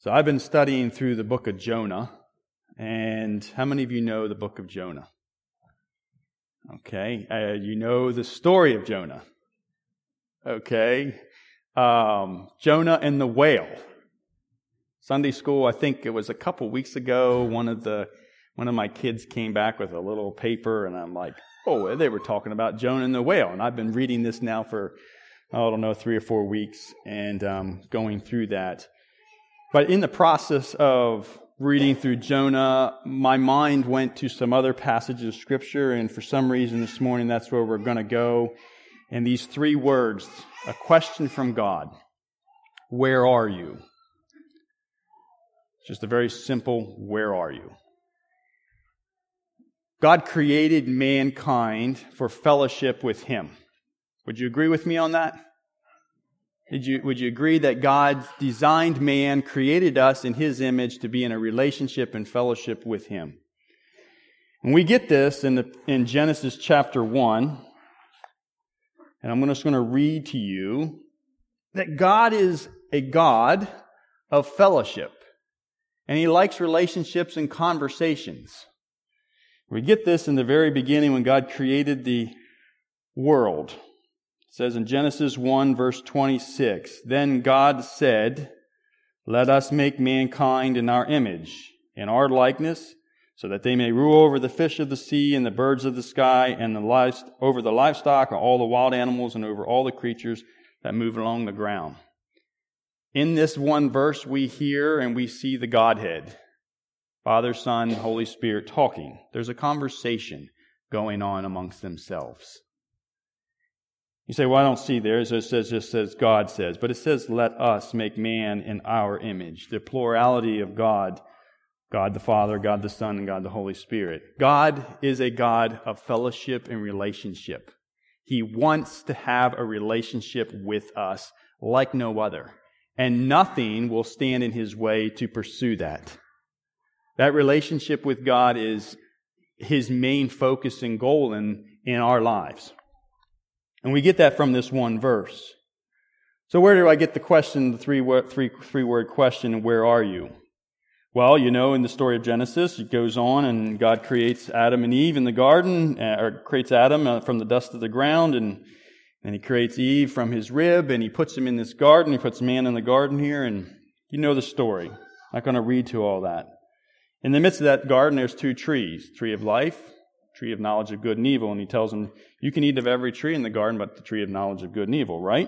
So I've been studying through the book of Jonah, and how many of you know the book of Jonah? Okay, you know the story of Jonah. Okay, Jonah and the whale. Sunday school, I think it was a couple weeks ago, one of my kids came back with a little paper, and I'm like, oh, they were talking about Jonah and the whale, and I've been reading this now for, 3 or 4 weeks, and going through that. But in the process of reading through Jonah, my mind went to some other passages of Scripture, and for some reason this morning that's where we're going to go. And these 3 words, a question from God. Where are you? Just a very simple, where are you? God created mankind for fellowship with Him. Would you agree with me on that? Would you agree that God designed man, created us in His image to be in a relationship and fellowship with Him? And we get this in Genesis chapter 1. And I'm just going to read to you that God is a God of fellowship. And He likes relationships and conversations. We get this in the very beginning when God created the world. It says in Genesis 1 verse 26, Then God said, Let us make mankind in our image, in our likeness, so that they may rule over the fish of the sea and the birds of the sky and over the livestock and all the wild animals and over all the creatures that move along the ground. In this one verse we hear and we see the Godhead, Father, Son, Holy Spirit talking. There's a conversation going on amongst themselves. You say, well, I don't see there. It just says God says. But it says, let us make man in our image. The plurality of God, God the Father, God the Son, and God the Holy Spirit. God is a God of fellowship and relationship. He wants to have a relationship with us like no other. And nothing will stand in His way to pursue that. That relationship with God is His main focus and goal in our lives. And we get that from this one verse. So where do I get the question, the three-word question, where are you? Well, in the story of Genesis, it goes on and God creates Adam and Eve in the garden, or creates Adam from the dust of the ground, and He creates Eve from his rib, and He puts him in this garden. He puts man in the garden here, and you know the story. I'm not going to read to all that. In the midst of that garden, there's 2 trees, tree of life, tree of knowledge of good and evil, and He tells them, you can eat of every tree in the garden, but the tree of knowledge of good and evil, right?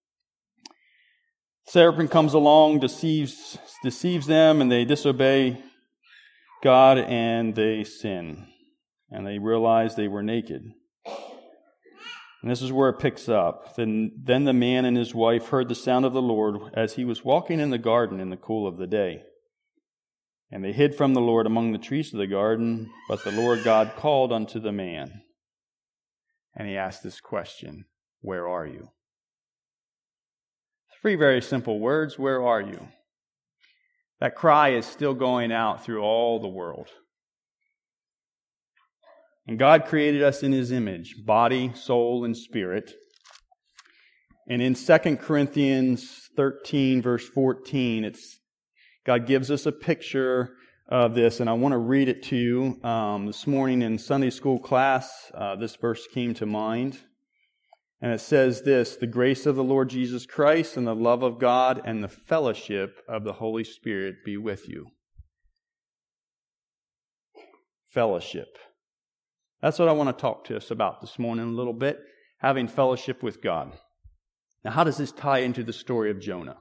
Serpent comes along, deceives them, and they disobey God, and they sin. And they realize they were naked. And this is where it picks up. Then the man and his wife heard the sound of the Lord as He was walking in the garden in the cool of the day. And they hid from the Lord among the trees of the garden, but the Lord God called unto the man. And He asked this question, where are you? 3 very simple words, where are you? That cry is still going out through all the world. And God created us in His image, body, soul, and spirit. And in 2 Corinthians 13, verse 14, God gives us a picture of this, and I want to read it to you. This morning in Sunday school class, this verse came to mind. And it says this, the grace of the Lord Jesus Christ and the love of God and the fellowship of the Holy Spirit be with you. Fellowship. That's what I want to talk to us about this morning a little bit, having fellowship with God. Now, how does this tie into the story of Jonah?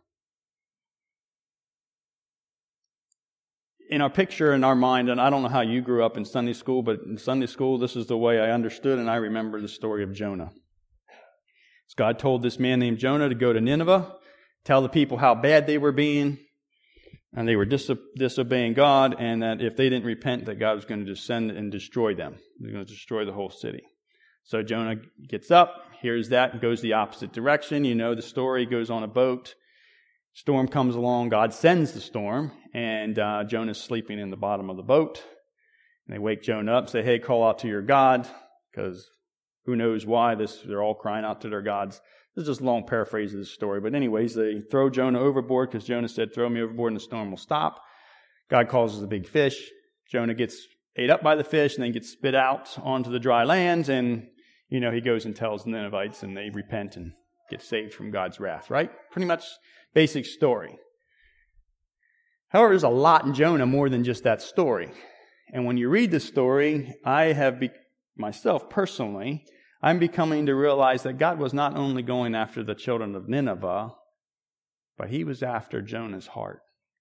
In our picture, in our mind, and I don't know how you grew up in Sunday school, but in Sunday school, this is the way I understood and I remember the story of Jonah. So God told this man named Jonah to go to Nineveh, tell the people how bad they were being, and they were disobeying God, and that if they didn't repent, that God was going to descend and destroy them. He was going to destroy the whole city. So Jonah gets up, hears that, and goes the opposite direction. You know the story. He goes on a boat. Storm comes along. God sends the storm, and Jonah's sleeping in the bottom of the boat. And they wake Jonah up and say, hey, call out to your God, because who knows why they're all crying out to their gods. This is just a long paraphrase of the story. But anyways, they throw Jonah overboard because Jonah said, throw me overboard and the storm will stop. God causes a big fish. Jonah gets ate up by the fish and then gets spit out onto the dry land. And, he goes and tells the Ninevites and they repent and get saved from God's wrath, right? Pretty much basic story. However, there's a lot in Jonah more than just that story. And when you read the story, I have myself personally, I'm becoming to realize that God was not only going after the children of Nineveh, but he was after Jonah's heart.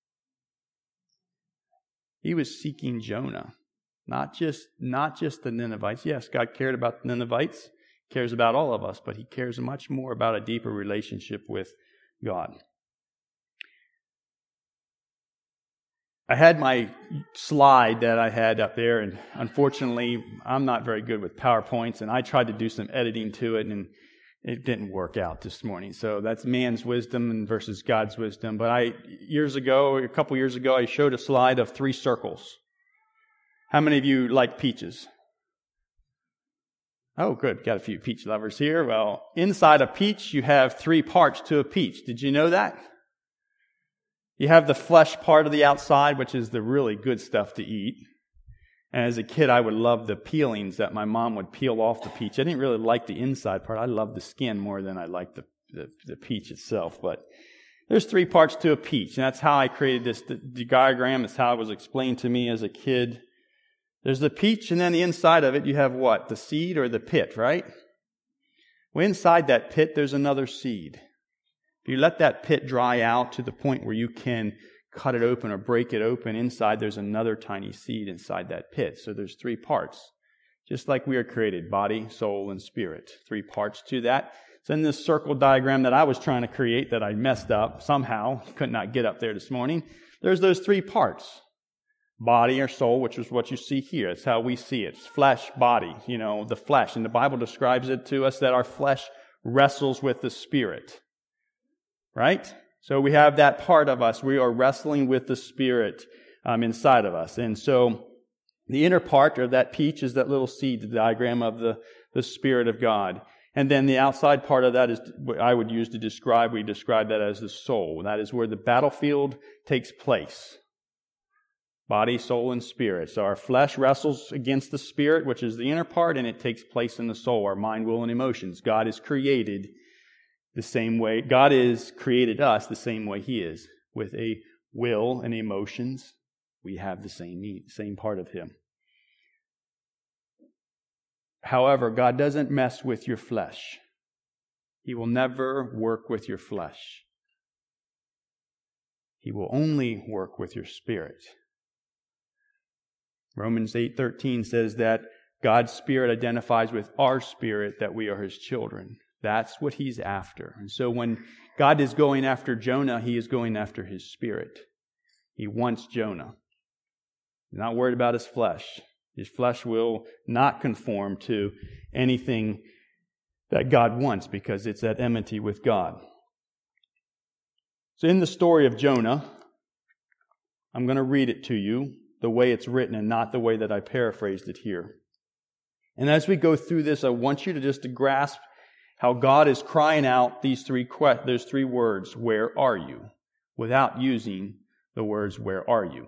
He was seeking Jonah, not just the Ninevites. Yes, God cared about the Ninevites, cares about all of us, but he cares much more about a deeper relationship with God. I had my slide that I had up there, and unfortunately, I'm not very good with PowerPoints, and I tried to do some editing to it, and it didn't work out this morning. So that's man's wisdom versus God's wisdom. But a couple years ago, I showed a slide of 3 circles. How many of you like peaches? Oh, good. Got a few peach lovers here. Well, inside a peach, you have 3 parts to a peach. Did you know that? You have the flesh part of the outside, which is the really good stuff to eat. And as a kid, I would love the peelings that my mom would peel off the peach. I didn't really like the inside part. I loved the skin more than I liked the peach itself. But there's 3 parts to a peach. And that's how I created this the diagram. It's how it was explained to me as a kid. There's the peach, and then the inside of it, you have what? The seed or the pit, right? Well, inside that pit, there's another seed. If you let that pit dry out to the point where you can cut it open or break it open, inside there's another tiny seed inside that pit. So there's 3 parts. Just like we are created, body, soul, and spirit. 3 parts to that. So in this circle diagram that I was trying to create that I messed up somehow, could not get up there this morning, there's those 3 parts. Body or soul, which is what you see here. It's how we see it. It's flesh, body, the flesh. And the Bible describes it to us that our flesh wrestles with the spirit. Right? So we have that part of us. We are wrestling with the Spirit inside of us. And so the inner part of that peach is that little seed, the diagram of the Spirit of God. And then the outside part of that is what I would use we describe that as the soul. That is where the battlefield takes place. Body, soul, and spirit. So our flesh wrestles against the spirit, which is the inner part, and it takes place in the soul, our mind, will, and emotions. God is created the same way. God has created us the same way He is, with a will and emotions. We have the same part of Him. However, God doesn't mess with your flesh. He will never work with your flesh. He will only work with your spirit. Romans 8:13 says that God's Spirit identifies with our spirit that we are His children. That's what He's after. And so when God is going after Jonah, He is going after his spirit. He wants Jonah. He's not worried about his flesh. His flesh will not conform to anything that God wants because it's at enmity with God. So in the story of Jonah, I'm going to read it to you the way it's written and not the way that I paraphrased it here. And as we go through this, I want you to grasp how God is crying out those 3 words, where are you? Without using the words, where are you?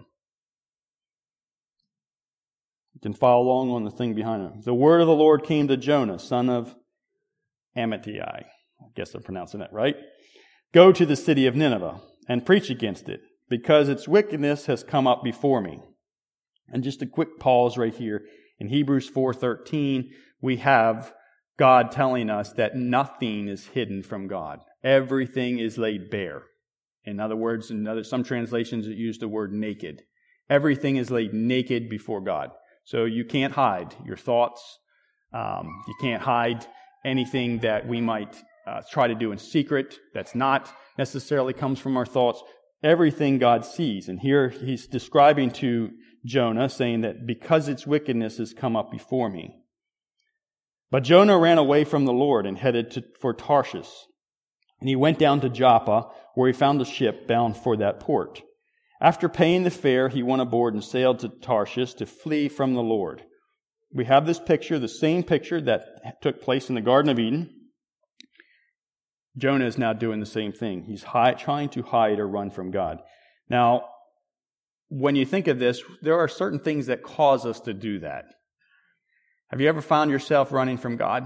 You can follow along on the thing behind it. The word of the Lord came to Jonah, son of Amittai. I guess I'm pronouncing that right. Go to the city of Nineveh and preach against it, because its wickedness has come up before me. And just a quick pause right here. In Hebrews 4:13, we have God telling us that nothing is hidden from God. Everything is laid bare. In other words, some translations use the word naked. Everything is laid naked before God. So you can't hide your thoughts. You can't hide anything that we might try to do in secret that's not necessarily comes from our thoughts. Everything God sees. And here He's describing to Jonah, saying that because its wickedness has come up before me. But Jonah ran away from the Lord and headed for Tarshish. And he went down to Joppa, where he found a ship bound for that port. After paying the fare, he went aboard and sailed to Tarshish to flee from the Lord. We have this picture, the same picture that took place in the Garden of Eden. Jonah is now doing the same thing. He's trying to hide or run from God. Now, when you think of this, there are certain things that cause us to do that. Have you ever found yourself running from God?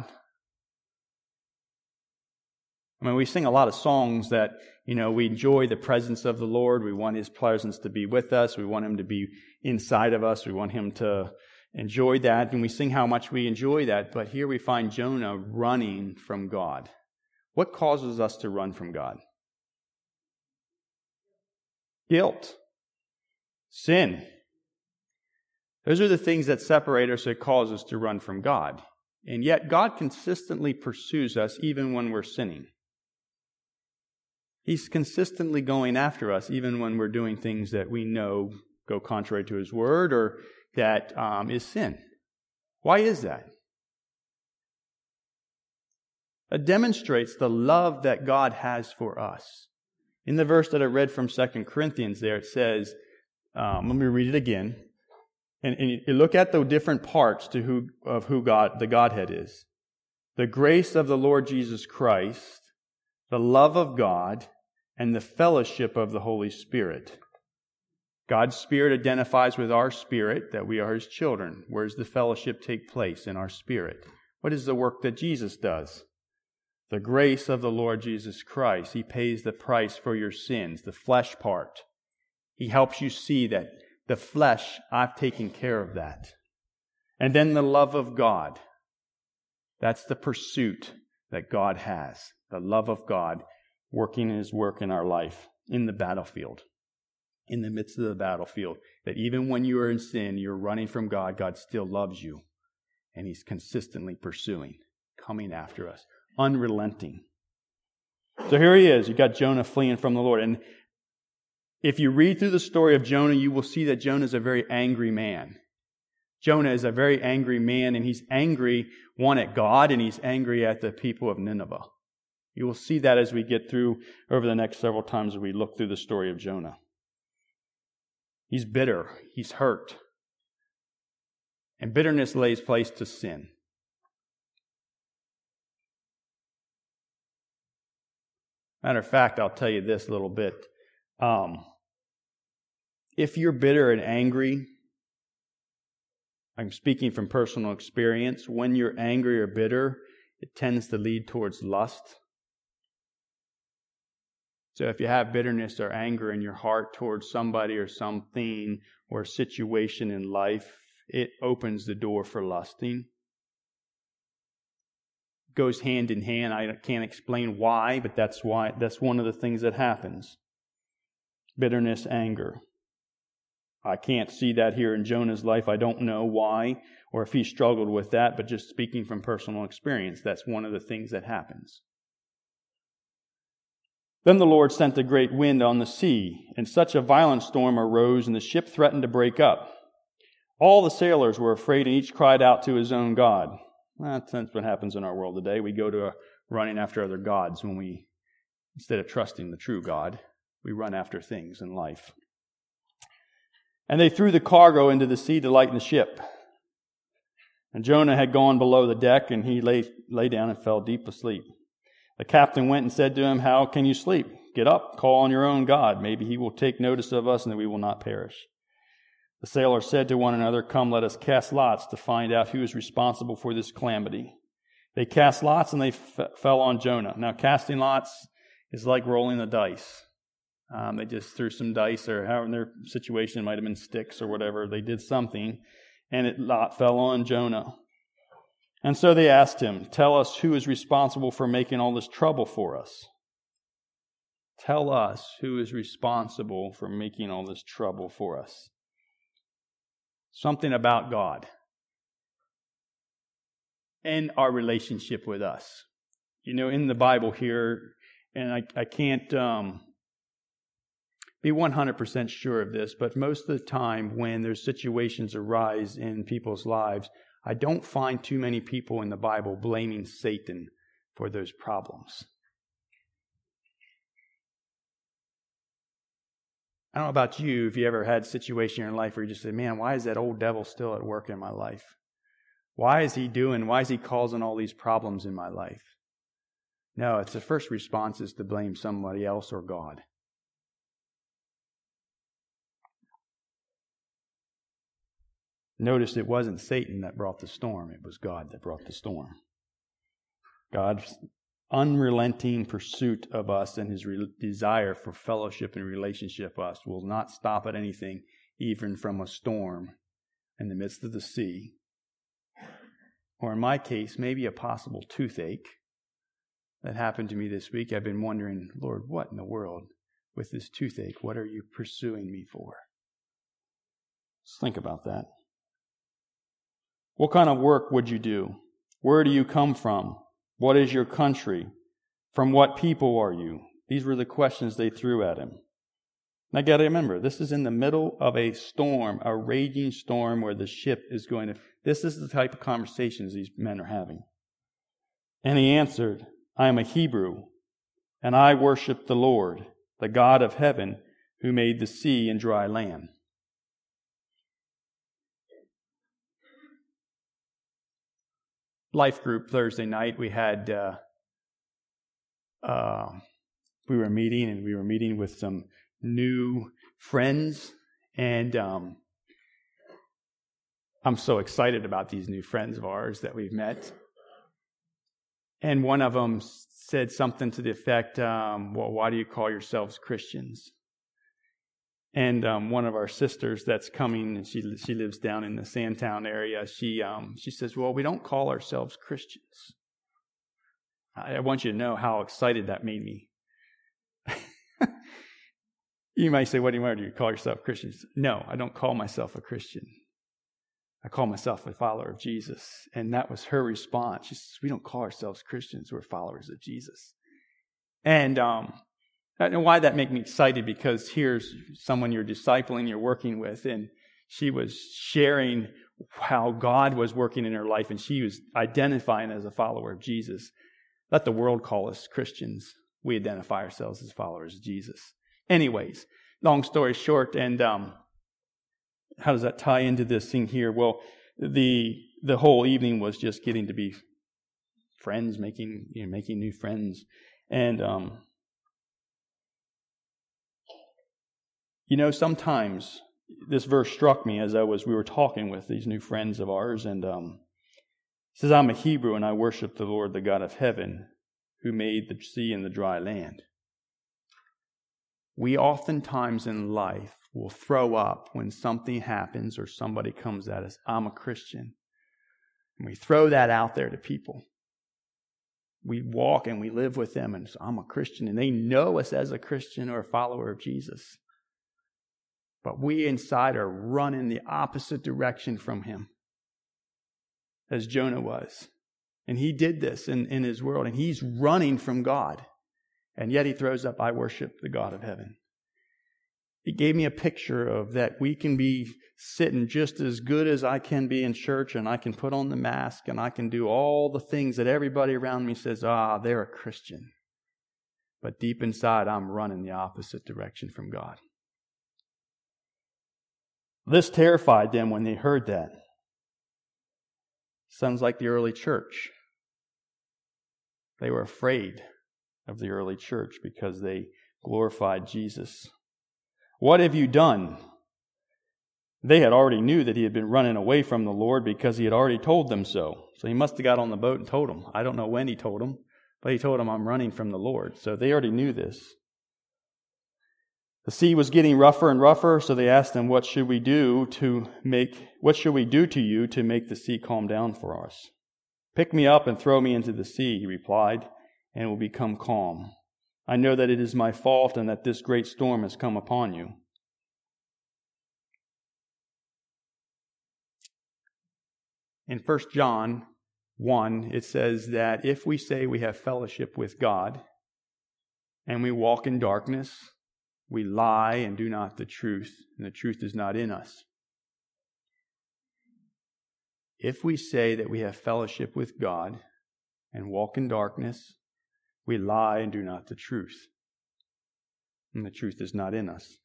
I mean, we sing a lot of songs that, we enjoy the presence of the Lord. We want His presence to be with us. We want Him to be inside of us. We want Him to enjoy that. And we sing how much we enjoy that. But here we find Jonah running from God. What causes us to run from God? Guilt. Sin. Those are the things that separate us, that cause us to run from God. And yet God consistently pursues us even when we're sinning. He's consistently going after us even when we're doing things that we know go contrary to His Word or that is sin. Why is that? It demonstrates the love that God has for us. In the verse that I read from 2 Corinthians there, it says, let me read it again. And you look at the different parts of who God, the Godhead is. The grace of the Lord Jesus Christ, the love of God, and the fellowship of the Holy Spirit. God's Spirit identifies with our spirit that we are His children. Where does the fellowship take place? In our spirit. What is the work that Jesus does? The grace of the Lord Jesus Christ. He pays the price for your sins, the flesh part. He helps you see that the flesh, I've taken care of that. And then the love of God. That's the pursuit that God has. The love of God working His work in our life, in the battlefield. In the midst of the battlefield. That even when you are in sin, you're running from God, God still loves you. And He's consistently pursuing, coming after us. Unrelenting. So here he is. You got Jonah fleeing from the Lord. And if you read through the story of Jonah, you will see that Jonah is a very angry man. Jonah is a very angry man, and he's angry, one, at God, and he's angry at the people of Nineveh. You will see that as we get through over the next several times as we look through the story of Jonah. He's bitter. He's hurt. And bitterness lays place to sin. Matter of fact, I'll tell you this a little bit. If you're bitter and angry, I'm speaking from personal experience, when you're angry or bitter, it tends to lead towards lust. So if you have bitterness or anger in your heart towards somebody or something or a situation in life, it opens the door for lusting. Goes hand in hand. I can't explain why, but that's one of the things that happens. Bitterness, anger. I can't see that here in Jonah's life. I don't know why or if he struggled with that, but just speaking from personal experience, that's one of the things that happens. Then the Lord sent a great wind on the sea, and such a violent storm arose, and the ship threatened to break up. All the sailors were afraid, and each cried out to his own God. That's what happens in our world today. We go to running after other gods when we, instead of trusting the true God, we run after things in life. And they threw the cargo into the sea to lighten the ship. And Jonah had gone below the deck, and he lay down and fell deep asleep. The captain went and said to him, "How can you sleep? Get up, call on your own God. Maybe He will take notice of us, and that we will not perish." The sailors said to one another, "Come, let us cast lots to find out who is responsible for this calamity." They cast lots, and they fell on Jonah. Now, casting lots is like rolling the dice. They just threw some dice, or however in their situation, it might have been sticks or whatever. They did something, and it fell on Jonah. And so they asked him, "Tell us who is responsible for making all this trouble for us." Tell us who is responsible for making all this trouble for us. Something about God and our relationship with us. In the Bible here, and I can't be 100% sure of this, but most of the time when there's situations arise in people's lives, I don't find too many people in the Bible blaming Satan for those problems. I don't know about you, if you ever had a situation in your life where you just say, "Man, why is that old devil still at work in my life? Why is he causing all these problems in my life?" No, it's the first response is to blame somebody else or God. Notice it wasn't Satan that brought the storm. It was God that brought the storm. God's unrelenting pursuit of us and His desire for fellowship and relationship with us will not stop at anything, even from a storm in the midst of the sea. Or in my case, maybe a possible toothache that happened to me this week. I've been wondering, Lord, what in the world with this toothache? What are you pursuing me for? Just think about that. What kind of work would you do? Where do you come from? What is your country? From what people are you? These were the questions they threw at him. Now, got to remember, this is in the middle of a storm, a raging storm where the ship is going to... This is the type of conversations these men are having. And he answered, I am a Hebrew, and I worship the Lord, the God of heaven, who made the sea and dry land. Life group Thursday night, we had... we were meeting with some new friends, and I'm so excited about these new friends of ours that we've met. And one of them said something to the effect, well, why do you call yourselves Christians? And one of our sisters that's coming, and she lives down in the Sandtown area, she says, well, we don't call ourselves Christians. I want you to know how excited that made me. You might say, what do you call yourself Christians? No, I don't call myself a Christian. I call myself a follower of Jesus. And that was her response. She says, we don't call ourselves Christians, we're followers of Jesus. And why that made me excited, because here's someone you're discipling, you're working with, and she was sharing how God was working in her life, and she was identifying as a follower of Jesus. Let the world call us Christians. We identify ourselves as followers of Jesus. Anyways, long story short, and how does that tie into this thing here? Well, the whole evening was just getting to be friends, making new friends, and sometimes this verse struck me as we were talking with these new friends of ours, and it says, I'm a Hebrew and I worship the Lord, the God of heaven, who made the sea and the dry land. We oftentimes in life will throw up when something happens or somebody comes at us, I'm a Christian. And we throw that out there to people. We walk and we live with them and say, I'm a Christian. And they know us as a Christian or a follower of Jesus. But we inside are running the opposite direction from Him, as Jonah was. And he did this in his world, and he's running from God. And yet he throws up, I worship the God of heaven. It gave me a picture of that we can be sitting just as good as I can be in church, and I can put on the mask, and I can do all the things that everybody around me says, they're a Christian. But deep inside, I'm running the opposite direction from God. This terrified them when they heard that. Sounds like the early church. They were afraid of the early church because they glorified Jesus. What have you done? They had already knew that he had been running away from the Lord because he had already told them so. So he must have got on the boat and told them. I don't know when he told them, but he told them, I'm running from the Lord. So they already knew this. The sea was getting rougher and rougher, so they asked him, what should we do to you to make the sea calm down for us? Pick me up and throw me into the sea, he replied, and it will become calm. I know that it is my fault and that this great storm has come upon you. In 1 John 1, it says that if we say we have fellowship with God and we walk in darkness, we lie and do not the truth, and the truth is not in us. If we say that we have fellowship with God and walk in darkness, we lie and do not the truth, and the truth is not in us.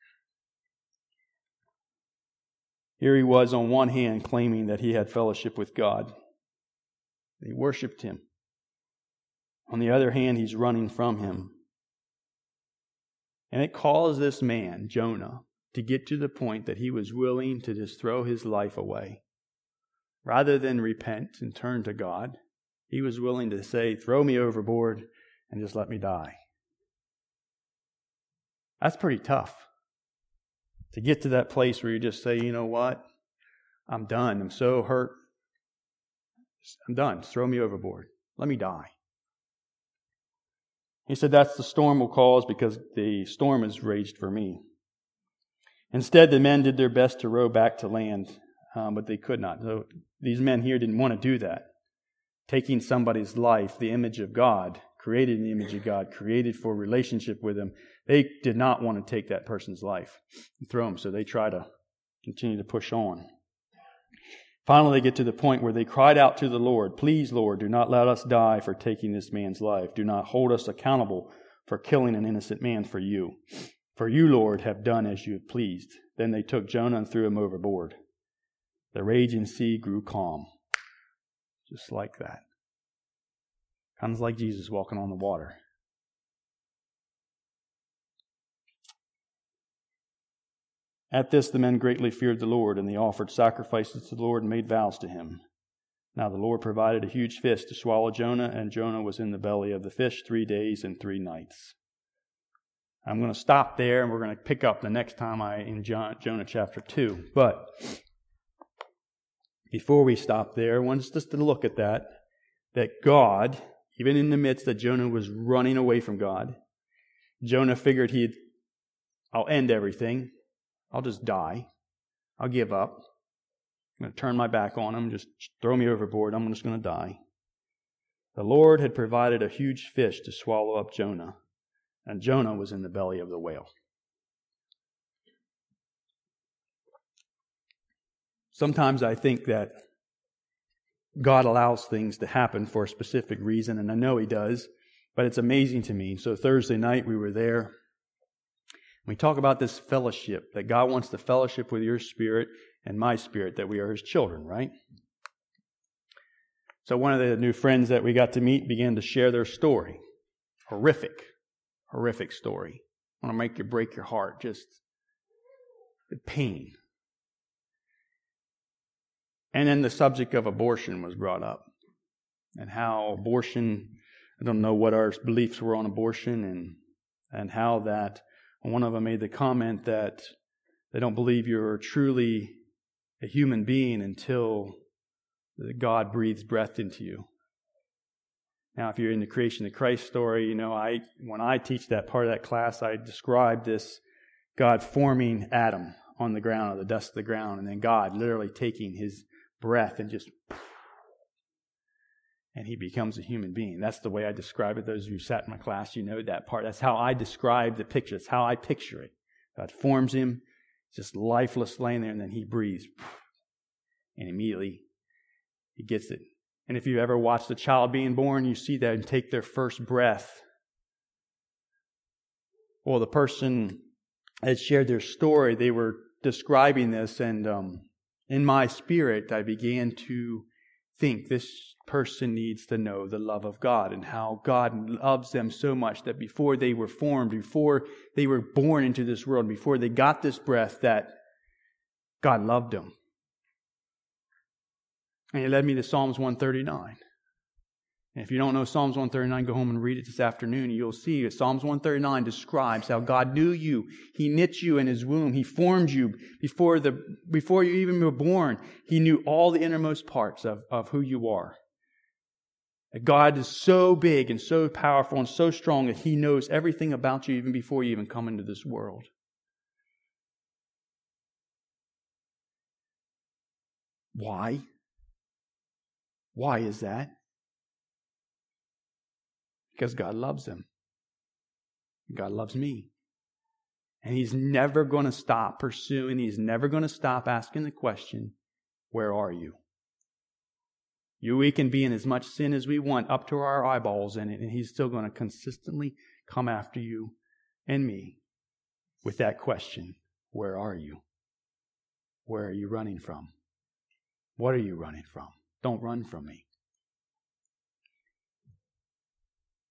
Here he was on one hand claiming that he had fellowship with God. He worshipped Him. On the other hand, he's running from him. And it caused this man, Jonah, to get to the point that he was willing to just throw his life away. Rather than repent and turn to God, he was willing to say, throw me overboard and just let me die. That's pretty tough. To get to that place where you just say, you know what? I'm done. I'm so hurt. I'm done. Just throw me overboard. Let me die. He said, that's the storm will cause because the storm has raged for me. Instead, the men did their best to row back to land, but they could not. So these men here didn't want to do that. Taking somebody's life, the image of God, created in the image of God, created for relationship with Him, they did not want to take that person's life and throw him, so they try to continue to push on. Finally, they get to the point where they cried out to the Lord, please, Lord, do not let us die for taking this man's life. Do not hold us accountable for killing an innocent man for you. For you, Lord, have done as you have pleased. Then they took Jonah and threw him overboard. The raging sea grew calm. Just like that. Kind of like Jesus walking on the water. At this, the men greatly feared the Lord, and they offered sacrifices to the Lord and made vows to Him. Now the Lord provided a huge fish to swallow Jonah, and Jonah was in the belly of the fish 3 days and 3 nights. I'm going to stop there, and we're going to pick up the next time in Jonah chapter 2. But before we stop there, I want us just to look at that God, even in the midst that Jonah was running away from God, Jonah figured I'll end everything. I'll just die. I'll give up. I'm going to turn my back on him. Just throw me overboard. I'm just going to die. The Lord had provided a huge fish to swallow up Jonah, and Jonah was in the belly of the whale. Sometimes I think that God allows things to happen for a specific reason, and I know He does, but it's amazing to me. So Thursday night we were there. We talk about this fellowship, that God wants to fellowship with your spirit and my spirit, that we are His children, right? So one of the new friends that we got to meet began to share their story. Horrific story. I want to make you break your heart, just the pain. And then the subject of abortion was brought up. And how abortion, I don't know what our beliefs were on abortion, and how that one of them made the comment that they don't believe you're truly a human being until God breathes breath into you. Now, if you're in the creation of Christ story, when I teach that part of that class, I describe this God forming Adam on the ground, or the dust of the ground, and then God literally taking His breath and and he becomes a human being. That's the way I describe it. Those of you who sat in my class, you know that part. That's how I describe the picture. That's how I picture it. God forms him, just lifeless laying there, and then He breathes. And immediately he gets it. And if you've ever watched a child being born, you see that and take their first breath. Well, the person that shared their story, they were describing this, and in my spirit, I began to think this person needs to know the love of God and how God loves them so much that before they were formed, before they were born into this world, before they got this breath, that God loved them. And it led me to Psalms 139. And if you don't know Psalms 139, go home and read it this afternoon. And you'll see that Psalms 139 describes how God knew you. He knit you in His womb. He formed you before you even were born. He knew all the innermost parts of who you are. That God is so big and so powerful and so strong that He knows everything about you even before you even come into this world. Why? Why is that? Because God loves them. God loves me. And He's never going to stop pursuing. He's never going to stop asking the question, where are you? We can be in as much sin as we want, up to our eyeballs in it, and He's still going to consistently come after you and me with that question, where are you? Where are you running from? What are you running from? Don't run from me.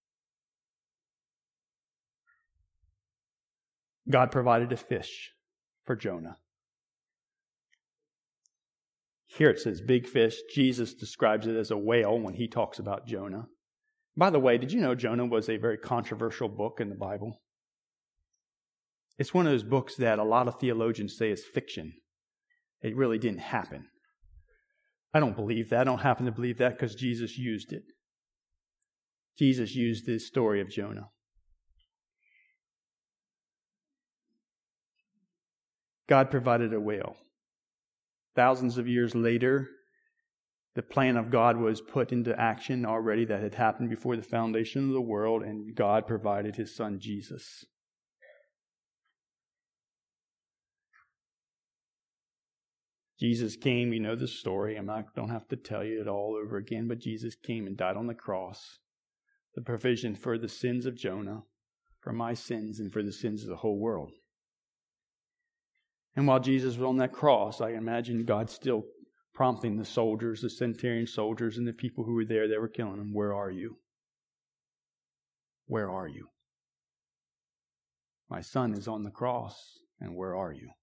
God provided a fish for Jonah. Here it says big fish. Jesus describes it as a whale when he talks about Jonah. By the way, did you know Jonah was a very controversial book in the Bible? It's one of those books that a lot of theologians say is fiction. It really didn't happen. I don't believe that. I don't happen to believe that because Jesus used it. Jesus used this story of Jonah. God provided a whale. Thousands of years later, the plan of God was put into action already that had happened before the foundation of the world, and God provided His Son, Jesus. Jesus came, you know the story. Don't have to tell you it all over again, but Jesus came and died on the cross. The provision for the sins of Jonah, for my sins, and for the sins of the whole world. And while Jesus was on that cross, I imagine God still prompting the soldiers, the centurion soldiers, and the people who were there that were killing him, where are you? Where are you? My son is on the cross, and where are you?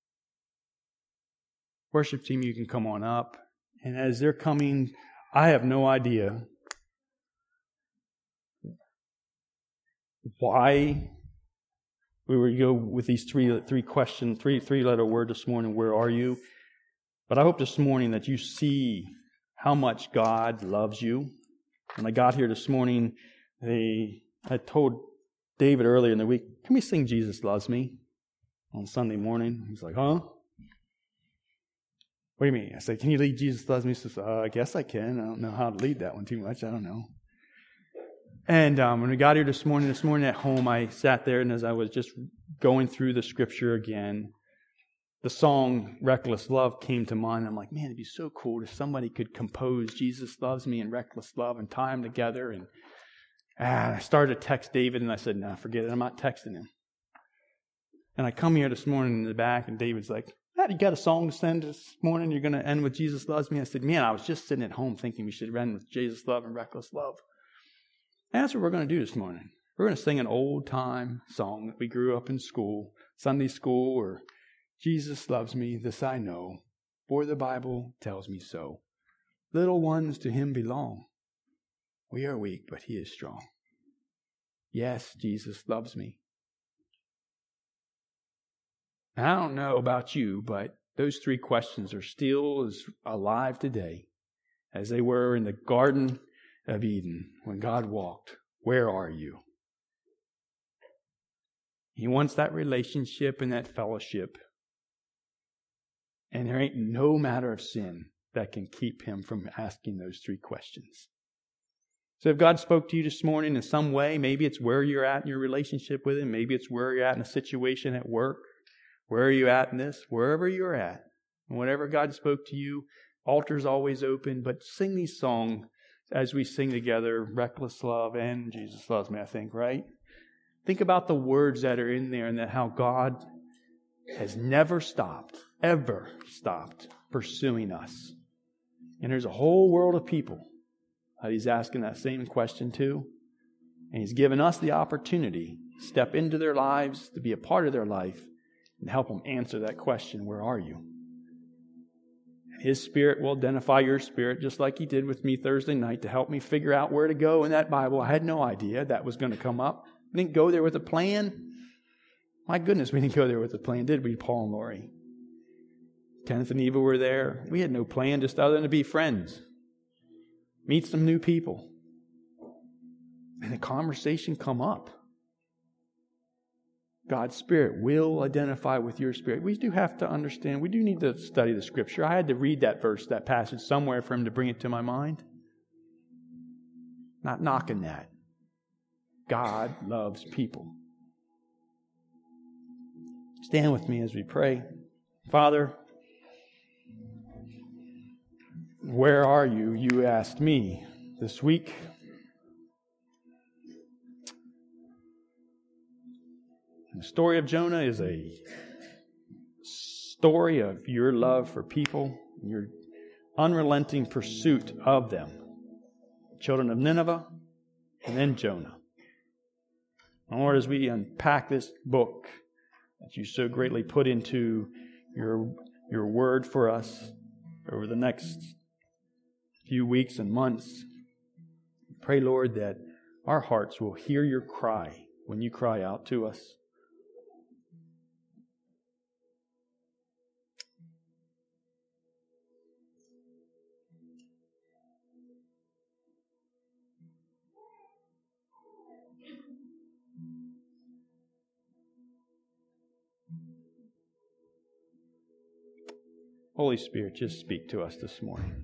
Worship team, you can come on up. And as they're coming, I have no idea why we were go with these three questions, three-letter word this morning, where are you? But I hope this morning that you see how much God loves you. When I got here this morning, I told David earlier in the week, can we sing Jesus Loves Me on Sunday morning? He's like, huh? What do you mean? I said, can you lead Jesus Loves Me? He says, I guess I can. I don't know how to lead that one too much. I don't know. And when we got here this morning at home, I sat there, and as I was just going through the scripture again, the song Reckless Love came to mind. I'm like, man, it'd be so cool if somebody could compose Jesus Loves Me and Reckless Love and tie them together. And I started to text David, and I said, no, forget it. I'm not texting him. And I come here this morning in the back, and David's like, you got a song to send this morning? You're going to end with Jesus Loves Me? I said, man, I was just sitting at home thinking we should end with Jesus Love and Reckless Love. And that's what we're going to do this morning. We're going to sing an old-time song that we grew up in school, Sunday school, or Jesus loves me, this I know, for the Bible tells me so. Little ones to Him belong. We are weak, but He is strong. Yes, Jesus loves me. I don't know about you, but those three questions are still as alive today as they were in the Garden of Eden when God walked. Where are you? He wants that relationship and that fellowship. And there ain't no matter of sin that can keep Him from asking those three questions. So if God spoke to you this morning in some way, maybe it's where you're at in your relationship with Him, maybe it's where you're at in a situation at work, where are you at in this? Wherever you're at, whatever God spoke to you, altar's always open, but sing these songs as we sing together, Reckless Love and Jesus Loves Me, I think, right? Think about the words that are in there and that how God has never stopped, ever stopped pursuing us. And there's a whole world of people that He's asking that same question to. And He's given us the opportunity to step into their lives, to be a part of their life, and help them answer that question, where are you? His Spirit will identify your spirit just like He did with me Thursday night to help me figure out where to go in that Bible. I had no idea that was going to come up. We didn't go there with a plan. My goodness, we didn't go there with a plan, did we, Paul and Lori? Kenneth and Eva were there. We had no plan just other than to be friends. Meet some new people. And the conversation come up. God's Spirit will identify with your spirit. We do have to understand, we do need to study the Scripture. I had to read that verse, that passage somewhere for Him to bring it to my mind. Not knocking that. God loves people. Stand with me as we pray. Father, where are you? You asked me this week. The story of Jonah is a story of your love for people, your unrelenting pursuit of them. Children of Nineveh, and then Jonah. Lord, as we unpack this book, that you so greatly put into your word for us over the next few weeks and months. Pray, Lord, that our hearts will hear your cry when you cry out to us. Holy Spirit, just speak to us this morning.